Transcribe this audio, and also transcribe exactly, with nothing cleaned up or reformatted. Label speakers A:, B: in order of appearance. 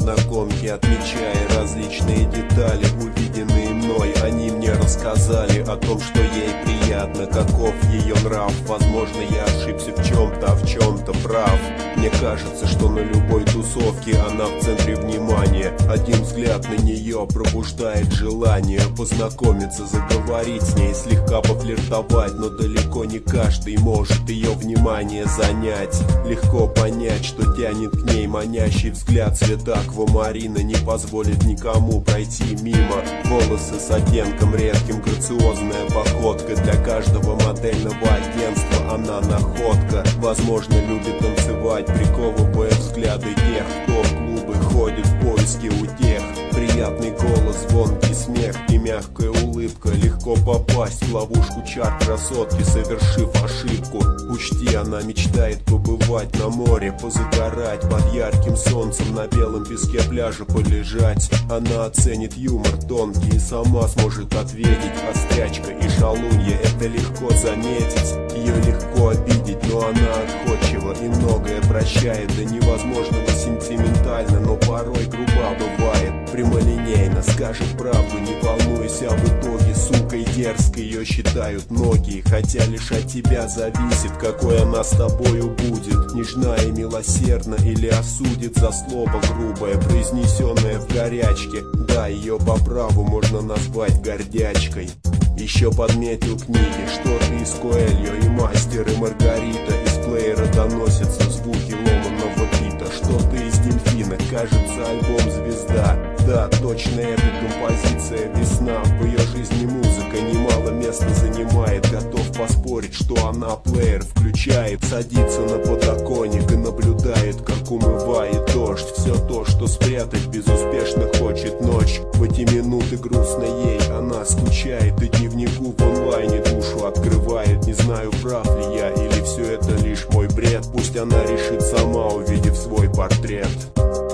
A: незнакомки, отмечая различные детали, увиденные мной. Они мне рассказали о том, что ей приятно, каков ее нрав. Возможно, я ошибся в чем-то, а в чем-то прав. Мне кажется, что на любой тусовке она в центре внимания. Один взгляд на нее пробуждает желание познакомиться, заговорить с ней, слегка пофлиртовать. Но далеко не каждый может ее внимание занять. Легко понять, что тянет к ней манящий взгляд. Цвет аквамарина не позволит никому пройти мимо. Волосы с оттенком редким, грациозная походка. Для каждого модельного агентства она находка. Возможно, любит танцевать, приковывая взгляды тех, кто в клубы ходит в поиске утех. Приятный голос, звонкий смех и мягкая улыбка. Легко попасть в ловушку чар красотки, совершив ошибку. Учти, она мечтает побывать на море, позагорать под ярким солнцем, на белом песке пляжа полежать. Она оценит юмор тонкий и сама сможет ответить. Острячка и шалунья, это легко заметить. Ее легко обидеть, но она отходчива и многое прощает. До невозможного сентиментально, но порой груба бывает. Прямолинейно скажет правду, не волнуйся об итоге. Сукой дерзкой ее считают многие, хотя лишь от тебя зависит, какой она с тобою будет. Нежна и милосердна или осудит за слово грубое, произнесенное в горячке. Да, ее по праву можно назвать гордячкой. Еще подметил книги, что ты из Коэльо и Мастер и Маргарита. Из плеера доносятся звуки ломаного бита. Что ты из Дельфина, кажется, альбом «Звезда». Да, точно эта композиция «Весна». В ее жизни музыка немало места занимает. Готов поспорить, что она плеер включает. Садится на подоконник и наблюдает, как умывает дождь. Все то, что спрятать безуспешно хочет ночь. В эти минуты грустно ей, она скучает и дневнику в онлайне душу открывает. Не знаю, прав ли я или все это лишь мой бред. Пусть она решит сама, увидев свой портрет.